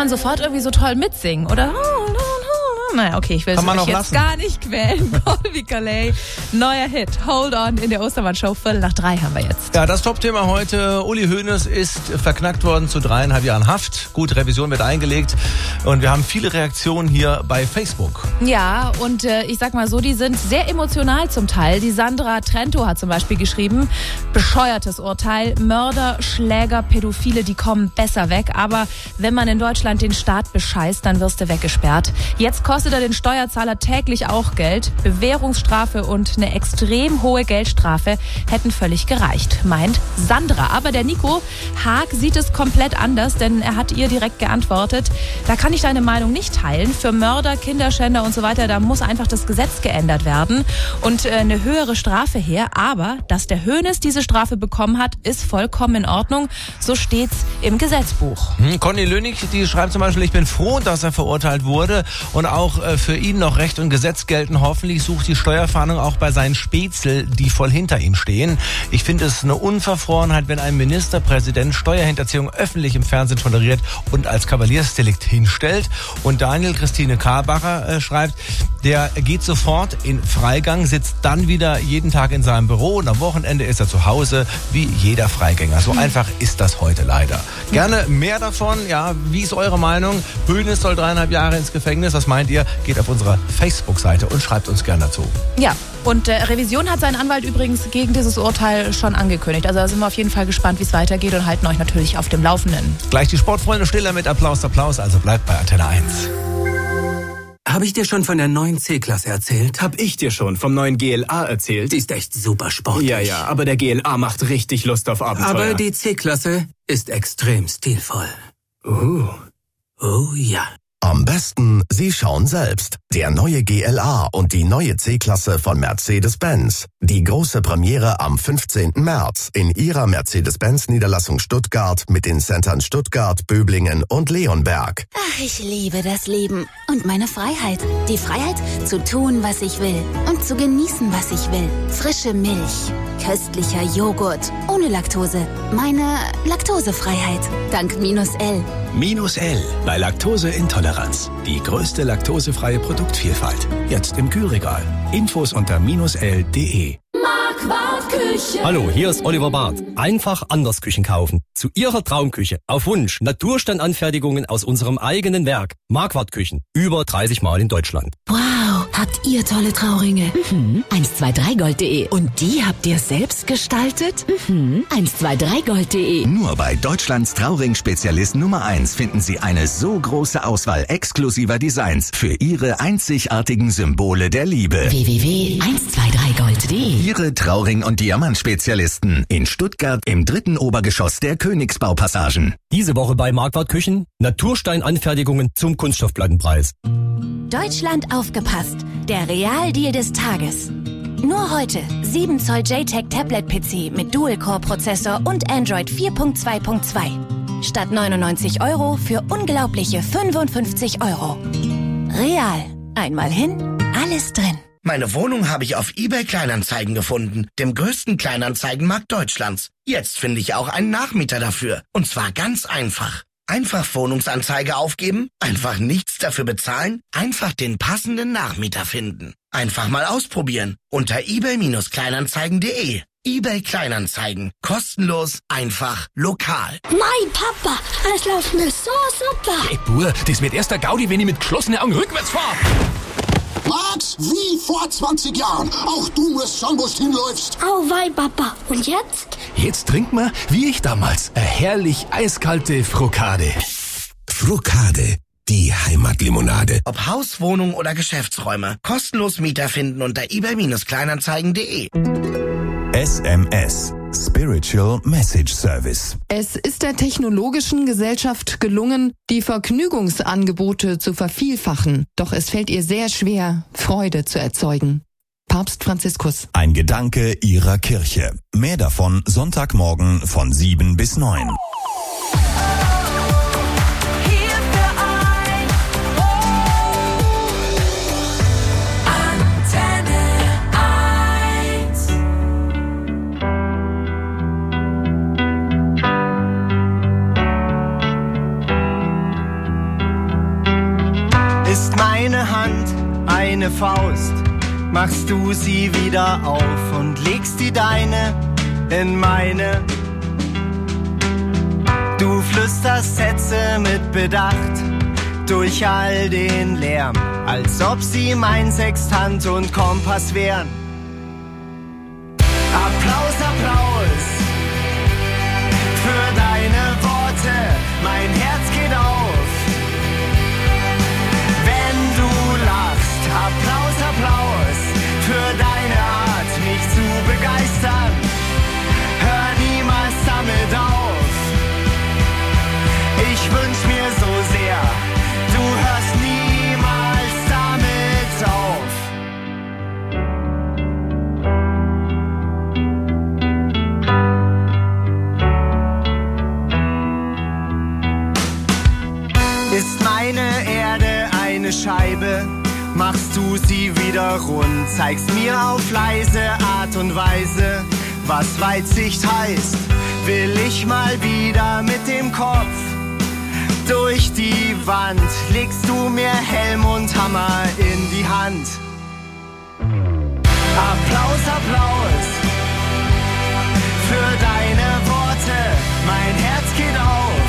man sofort irgendwie so toll mitsingen, oder? Naja, okay, ich will es euch jetzt gar nicht quälen. Colby Calais, neuer Hit. Hold on in der Ostermann-Show. 2:45 haben wir jetzt. Ja, das Top-Thema heute. Uli Hoeneß ist verknackt worden zu 3,5 Jahren Haft. Gut, Revision wird eingelegt. Und wir haben viele Reaktionen hier bei Facebook. Ja, und ich sag mal so, die sind sehr emotional zum Teil. Die Sandra Trento hat zum Beispiel geschrieben, bescheuertes Urteil, Mörder, Schläger, Pädophile, die kommen besser weg. Aber wenn man in Deutschland den Staat bescheißt, dann wirst du weggesperrt. Jetzt kostet er den Steuerzahler täglich auch Geld. Bewährungsstrafe und eine extrem hohe Geldstrafe hätten völlig gereicht, meint Sandra. Aber der Nico Haag sieht es komplett anders, denn er hat ihr direkt geantwortet, da kann ich deine Meinung nicht teilen. Für Mörder, Kinderschänder und so weiter, da muss einfach das Gesetz geändert werden und eine höhere Strafe her. Aber dass der Hoeneß diese Strafe bekommen hat, ist vollkommen in Ordnung. So steht's im Gesetzbuch. Conny Lönig, die schreibt zum Beispiel, ich bin froh, dass er verurteilt wurde und auch für ihn noch Recht und Gesetz gelten. Hoffentlich sucht die Steuerfahndung auch bei seinen Spätzl, die voll hinter ihm stehen. Ich finde es eine Unverfrorenheit, wenn ein Ministerpräsident Steuerhinterziehung öffentlich im Fernsehen toleriert und als Kavaliersdelikt hinstellt. Und Daniel Christine Karbacher schreibt, der geht sofort in Freigang, sitzt dann wieder jeden Tag in seinem Büro und am Wochenende ist er zu Hause, wie jeder Freigänger. So einfach ist das heute leider. Gerne mehr davon. Ja, wie ist eure Meinung? Hoeneß soll 3,5 Jahre ins Gefängnis. Was meint ihr? Geht auf unsere Facebook-Seite und schreibt uns gerne dazu. Ja, und Revision hat sein Anwalt übrigens gegen dieses Urteil schon angekündigt. Also da sind wir auf jeden Fall gespannt, wie es weitergeht und halten euch natürlich auf dem Laufenden. Gleich die Sportfreunde Stiller mit Applaus, also bleibt bei Antenne 1. Habe ich dir schon von der neuen C-Klasse erzählt? Hab ich dir schon vom neuen GLA erzählt? Die ist echt super sportlich. Ja, aber der GLA macht richtig Lust auf Abenteuer. Aber die C-Klasse ist extrem stilvoll. Oh ja. Am besten, Sie schauen selbst. Der neue GLA und die neue C-Klasse von Mercedes-Benz. Die große Premiere am 15. März in Ihrer Mercedes-Benz-Niederlassung Stuttgart mit den Centern Stuttgart, Böblingen und Leonberg. Ach, ich liebe das Leben und meine Freiheit. Die Freiheit, zu tun, was ich will und zu genießen, was ich will. Frische Milch, köstlicher Joghurt, ohne Laktose. Meine Laktosefreiheit. Dank -L. -L bei Laktoseintoleranz. Die größte laktosefreie Produktvielfalt. Jetzt im Kühlregal. Infos unter -l.de. Marquardt Küche. Hallo, hier ist Oliver Barth. Einfach anders Küchen kaufen. Zu Ihrer Traumküche. Auf Wunsch. Naturstandanfertigungen aus unserem eigenen Werk. Marquardt Küchen. Über 30 Mal in Deutschland. Wow, habt ihr tolle Trauringe. 123gold.de. Und die habt ihr selbst gestaltet? 123gold.de. Nur bei Deutschlands Trauring-Spezialist Nummer 1 finden Sie eine so große Auswahl exklusiver Designs für Ihre einzigartigen Symbole der Liebe. www.123gold.de. Ihre Trauring- und Diamantspezialisten in Stuttgart im 3. Obergeschoss der Königsbaupassagen. Diese Woche bei Marquardt Küchen. Natursteinanfertigungen zum Kunststoffplattenpreis. Deutschland aufgepasst. Der Realdeal des Tages. Nur heute 7 Zoll JTAG Tablet PC mit Dual-Core-Prozessor und Android 4.2.2. Statt 99 € für unglaubliche 55 €. Real. Einmal hin, alles drin. Meine Wohnung habe ich auf eBay Kleinanzeigen gefunden, dem größten Kleinanzeigenmarkt Deutschlands. Jetzt finde ich auch einen Nachmieter dafür. Und zwar ganz einfach. Einfach Wohnungsanzeige aufgeben, einfach nichts dafür bezahlen, einfach den passenden Nachmieter finden. Einfach mal ausprobieren unter ebay-kleinanzeigen.de. eBay Kleinanzeigen. Kostenlos, einfach, lokal. Mein Papa, alles läuft mir so super. Hey, Bur, das wird erst der Gaudi, wenn ich mit geschlossenen Augen rückwärts fahre. Max, wie vor 20 Jahren. Auch du musst schauen, wo du hinläufst. Auweih, Papa. Und jetzt? Jetzt trinken wir, wie ich damals, eine herrlich eiskalte Frokade. Frokade, die Heimatlimonade. Ob Haus, Wohnung oder Geschäftsräume. Kostenlos Mieter finden unter ebay-kleinanzeigen.de. SMS. Spiritual Message Service. Es ist der Technologischen Gesellschaft gelungen, die Vergnügungsangebote zu vervielfachen. Doch es fällt ihr sehr schwer, Freude zu erzeugen. Papst Franziskus. Ein Gedanke Ihrer Kirche. Mehr davon Sonntagmorgen von 7 bis 9. Faust machst du sie wieder auf und legst die deine in meine. Du flüsterst Sätze mit Bedacht durch all den Lärm, als ob sie mein Sextant und Kompass wären. Applaus, Applaus für deine Worte, mein Herz geht auf, wenn du lachst. Applaus, Applaus für deine Art, mich zu begeistern. Hör niemals damit auf. Ich wünsch mir so sehr, du hörst niemals damit auf. Ist meine Erde eine Scheibe, machst du sie wieder rund, zeigst mir auf leise Art und Weise, was Weitsicht heißt. Will ich mal wieder mit dem Kopf durch die Wand, legst du mir Helm und Hammer in die Hand. Applaus, Applaus für deine Worte, mein Herz geht auf,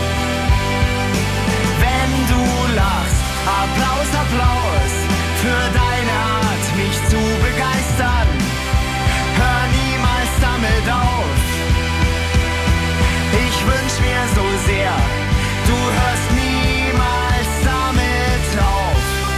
wenn du lachst. Applaus, Applaus für deine Art, mich zu begeistern. Hör niemals damit auf. Ich wünsch mir so sehr, du hörst niemals damit auf.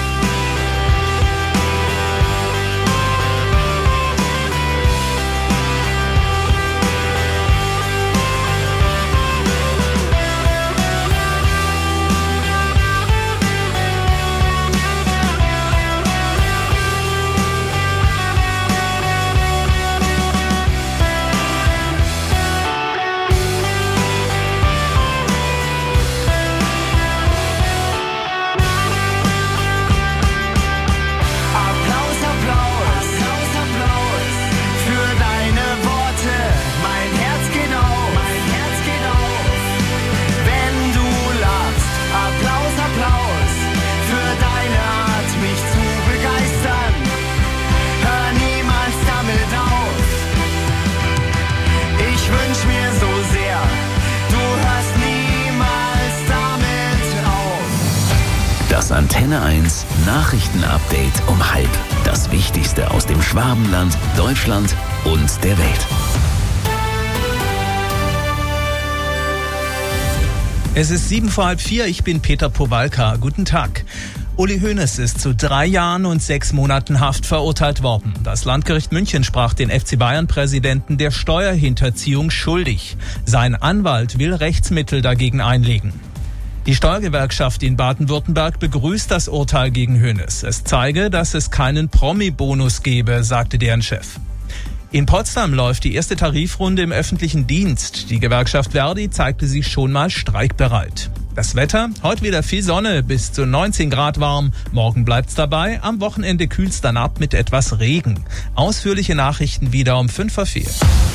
Das Antenne 1 Nachrichtenupdate um 12:30. Das Wichtigste aus dem Schwabenland, Deutschland und der Welt. Es ist 3:45, ich bin Peter Powalka. Guten Tag. Uli Hoeneß ist zu 3 Jahren und 6 Monaten Haft verurteilt worden. Das Landgericht München sprach den FC Bayern-Präsidenten der Steuerhinterziehung schuldig. Sein Anwalt will Rechtsmittel dagegen einlegen. Die Steuergewerkschaft in Baden-Württemberg begrüßt das Urteil gegen Hoeneß. Es zeige, dass es keinen Promi-Bonus gebe, sagte deren Chef. In Potsdam läuft die erste Tarifrunde im öffentlichen Dienst. Die Gewerkschaft Verdi zeigte sich schon mal streikbereit. Das Wetter, heute wieder viel Sonne, bis zu 19 Grad warm. Morgen bleibt's dabei, am Wochenende kühlt's dann ab mit etwas Regen. Ausführliche Nachrichten wieder um 5:04.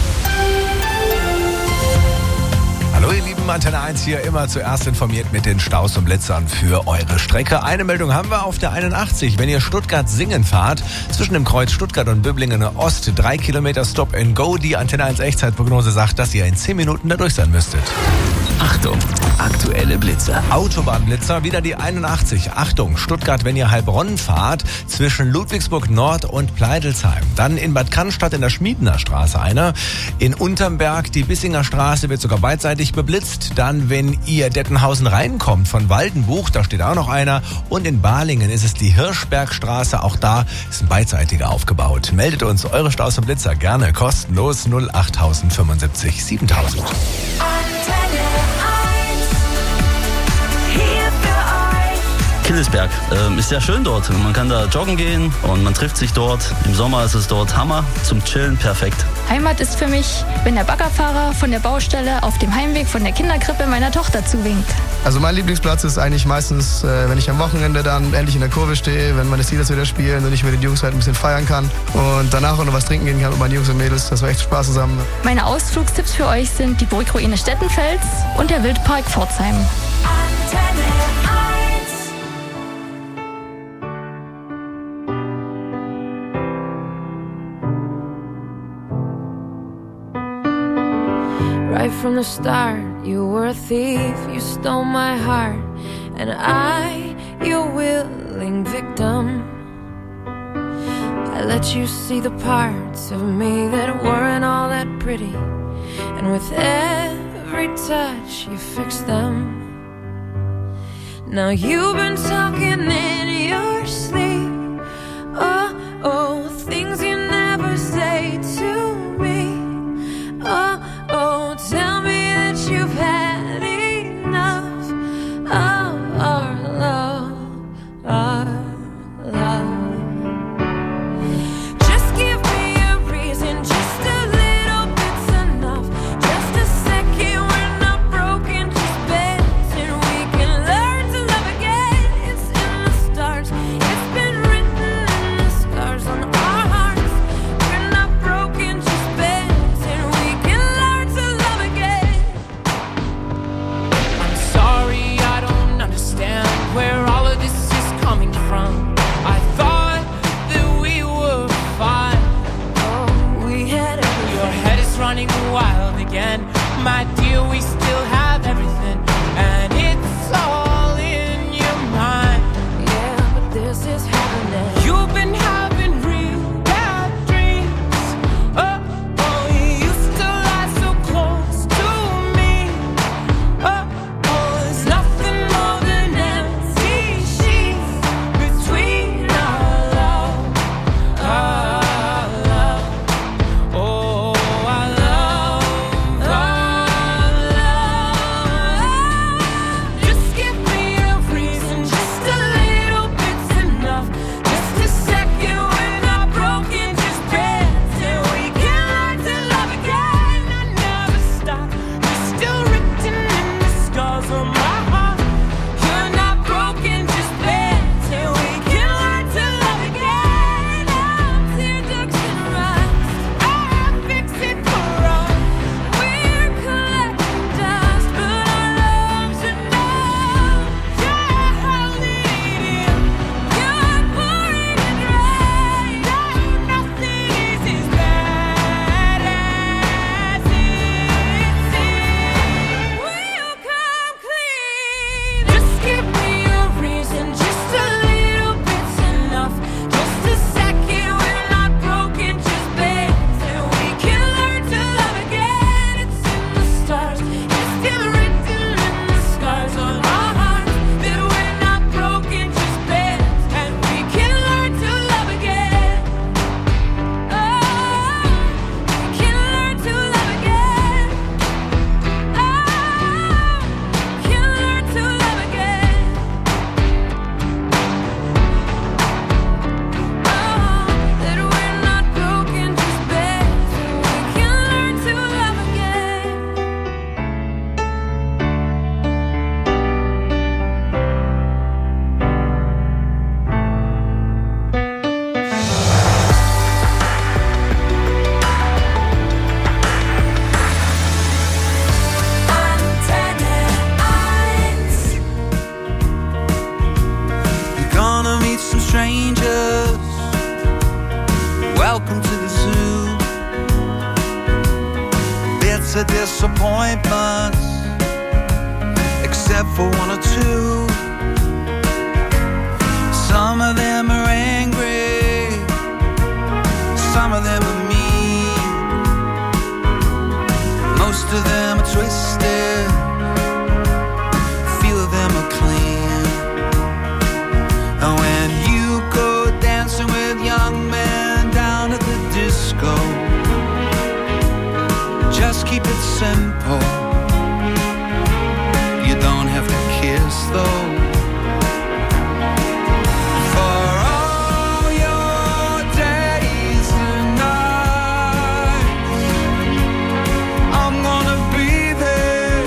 Hallo ihr Lieben, Antenne 1 hier, immer zuerst informiert mit den Staus und Blitzern für eure Strecke. Eine Meldung haben wir auf der 81, wenn ihr Stuttgart-Singen fahrt, zwischen dem Kreuz Stuttgart und Böblingen Ost, 3 Kilometer Stop and Go. Die Antenne 1 Echtzeitprognose sagt, dass ihr in 10 Minuten da durch sein müsstet. Achtung, aktuelle Blitzer. Autobahnblitzer, wieder die 81. Achtung, Stuttgart, wenn ihr Heilbronn fahrt, zwischen Ludwigsburg Nord und Pleidelsheim. Dann in Bad Cannstatt in der Schmiedener Straße einer. In Untermberg, die Bissinger Straße wird sogar beidseitig beblitzt. Dann, wenn ihr Dettenhausen reinkommt von Waldenbuch, da steht auch noch einer. Und in Balingen ist es die Hirschbergstraße, auch da ist ein beidseitiger aufgebaut. Meldet uns eure Staus und Blitzer gerne kostenlos 08075 7000. Killesberg ist sehr schön dort. Man kann da joggen gehen und man trifft sich dort. Im Sommer ist es dort Hammer zum Chillen, perfekt. Heimat ist für mich, wenn der Baggerfahrer von der Baustelle auf dem Heimweg von der Kinderkrippe meiner Tochter zuwinkt. Also mein Lieblingsplatz ist eigentlich meistens, wenn ich am Wochenende dann endlich in der Kurve stehe, wenn meine Steelers wieder spielen und ich mit den Jungs halt ein bisschen feiern kann und danach auch noch was trinken gehen kann mit meinen Jungs und Mädels. Das war echt Spaß zusammen. Meine Ausflugstipps für euch sind die Burgruine Stettenfels und der Wildpark Pforzheim. Right from the start, you were a thief, you stole my heart, and I, your willing victim. I let you see the parts of me that weren't all that pretty, and with every touch you fixed them. Now you've been talking in your sleep, oh, oh, things you never say to me, oh, oh, tell me that you've had enough of our love, our love. Just give me a reason, just a little bit's enough, just a second, we're not broken, just bends, and we can learn to love again. It's in the stars, it's been written in the scars on our hearts. We're not broken, just bends, and we can learn to love again. I'm sorry, I don't understand where all of this is coming from. I thought that we were fine. Oh, we had everything. Your head is running wild again. My dear, we still have everything, and it's all in your mind. Yeah, but this is happening. You've been having real bad dreams. Oh, oh, you used to lie so close to me. Oh, oh, there's nothing more than empty sheets between our love, our love. Oh, our love, just give me a reason, just a little bit's enough, just a second, we're not broken, just bends, and we can learn to love again. I never stop, you're still written in the scars on my heart. You're not broken, just bends, and we can learn to love again. I'm tear ducts and rust, I fix it for us. We're collecting dust, but our love's enough. You're holding it in, you're pouring it right. No, nothing is as bad as it seems. Will you come clean? Just give me a reason, just a little bit's enough, just a second, we're not broken, just bends, and we can learn to love again. It's in the stars, it's still written in the scars on our hearts, that we're not broken, just bends, and we can learn to love again. Oh, we can learn to love again. Oh, we can learn to love again. That we're not broken, just bends, and we can learn to love again. You're gonna meet some strangers. Welcome to the zoo. Bits of disappointments, except for one or two. Some of them are angry, some of them are mean. Most of them are twisted, few of them are clean. And when you go dancing with young men down at the disco, just keep it simple. You don't have to kiss though. For all your days and nights, I'm gonna be there.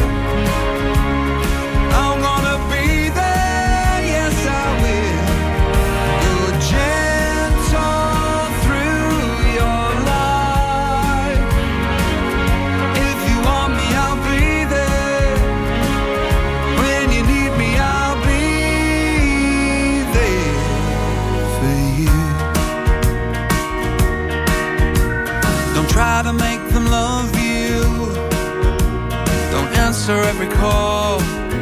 I'm gonna be there, yes I will. You're gentle through your life. If you want me, I'll be there. When you need me, I'll be there for you. Don't try to make them love you. answer every call.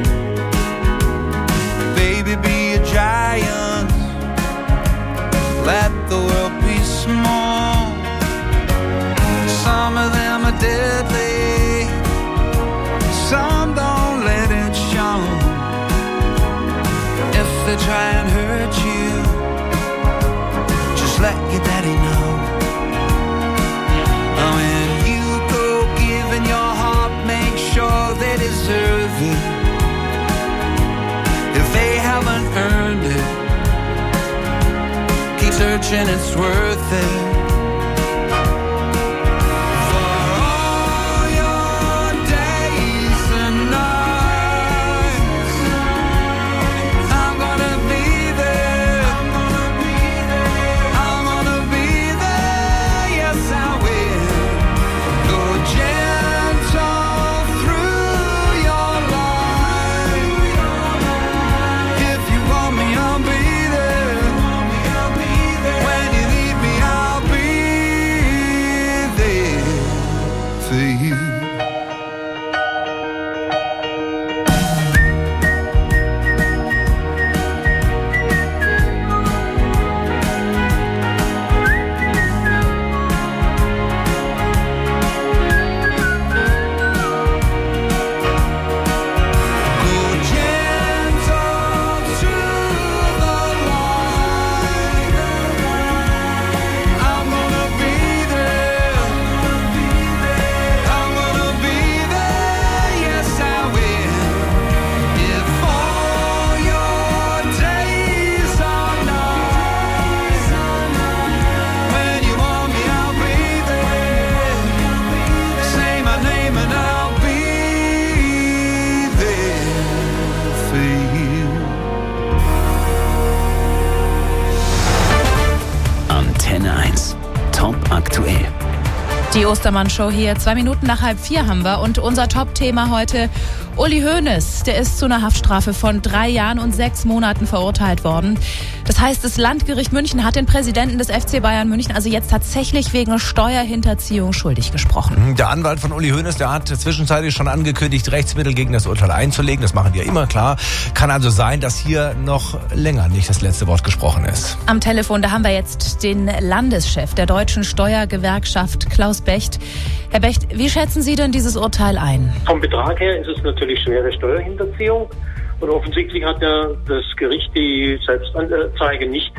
Baby, be a giant. Let the world be small. Some of them are deadly. Some don't let it show. If they try and hurt you, just let your daddy know. When you go giving your heart, make sure they deserve it. If they haven't earned it, keep searching, it's worth it. Die Ostermann-Show hier, 2 Minuten nach 3:30 haben wir. Und unser Top-Thema heute, Uli Hoeneß, der ist zu einer Haftstrafe von 3 Jahren und 6 Monaten verurteilt worden. Das heißt, das Landgericht München hat den Präsidenten des FC Bayern München also jetzt tatsächlich wegen Steuerhinterziehung schuldig gesprochen. Der Anwalt von Uli Hoeneß, der hat zwischenzeitlich schon angekündigt, Rechtsmittel gegen das Urteil einzulegen. Das machen die ja immer klar. Kann also sein, dass hier noch länger nicht das letzte Wort gesprochen ist. Am Telefon, da haben wir jetzt den Landeschef der deutschen Steuergewerkschaft, Klaus Becht. Herr Becht, wie schätzen Sie denn dieses Urteil ein? Vom Betrag her ist es natürlich schwere Steuerhinterziehung. Und offensichtlich hat ja das Gericht die Selbstanzeige nicht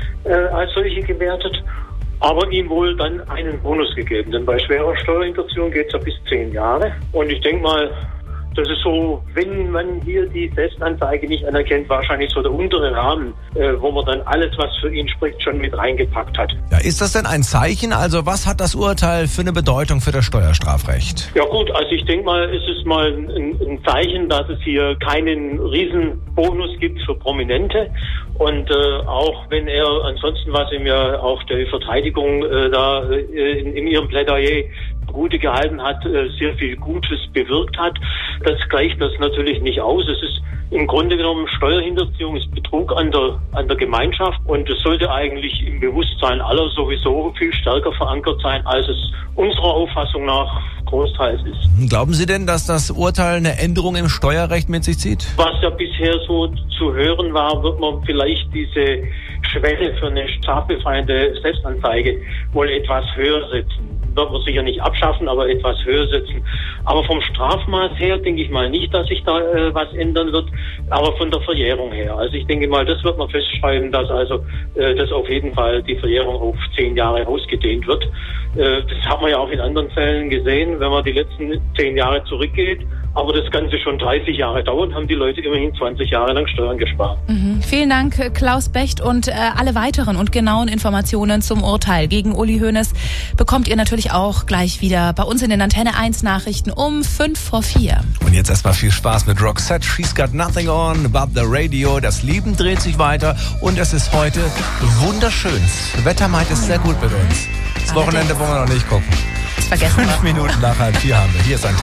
als solche gewertet, aber ihm wohl dann einen Bonus gegeben. Denn bei schwerer Steuerhinterziehung geht es ja bis 10 Jahre. Und ich denke mal, das ist so, wenn man hier die Selbstanzeige nicht anerkennt, wahrscheinlich so der untere Rahmen, wo man dann alles, was für ihn spricht, schon mit reingepackt hat. Ja, ist das denn ein Zeichen? Also was hat das Urteil für eine Bedeutung für das Steuerstrafrecht? Ja gut, also ich denke mal, es ist mal ein Zeichen, dass es hier keinen Riesenbonus gibt für Prominente. Und auch wenn er ansonsten, was ihm ja auch die Verteidigung in ihrem Plädoyer Gute gehalten hat, sehr viel Gutes bewirkt hat. Das gleicht das natürlich nicht aus. Es ist im Grunde genommen Steuerhinterziehung, ist Betrug an der Gemeinschaft und es sollte eigentlich im Bewusstsein aller sowieso viel stärker verankert sein, als es unserer Auffassung nach großteils ist. Glauben Sie denn, dass das Urteil eine Änderung im Steuerrecht mit sich zieht? Was ja bisher so zu hören war, wird man vielleicht diese Schwelle für eine strafbefreiende Selbstanzeige wohl etwas höher setzen. Wird man sicher nicht abschaffen, aber etwas höher setzen. Aber vom Strafmaß her denke ich mal nicht, dass sich da was ändern wird, aber von der Verjährung her. Also ich denke mal, das wird man festschreiben, dass also dass auf jeden Fall die Verjährung auf 10 Jahre ausgedehnt wird. Das hat man ja auch in anderen Fällen gesehen, wenn man die letzten 10 Jahre zurückgeht, aber das Ganze schon 30 Jahre dauert, haben die Leute immerhin 20 Jahre lang Steuern gespart. Mhm. Vielen Dank, Klaus Becht, und alle weiteren und genauen Informationen zum Urteil gegen Uli Hoeneß bekommt ihr natürlich auch gleich wieder bei uns in den Antenne 1 Nachrichten um 3:55. Und jetzt erstmal viel Spaß mit Roxette. She's got nothing on above the radio. Das Leben dreht sich weiter und es ist heute wunderschön. Das Wetter meint es sehr gut mit uns. Das Wochenende wollen wir noch nicht gucken. Das vergessen wir. 5 Minuten nach 3:30 haben wir. Hier ist ein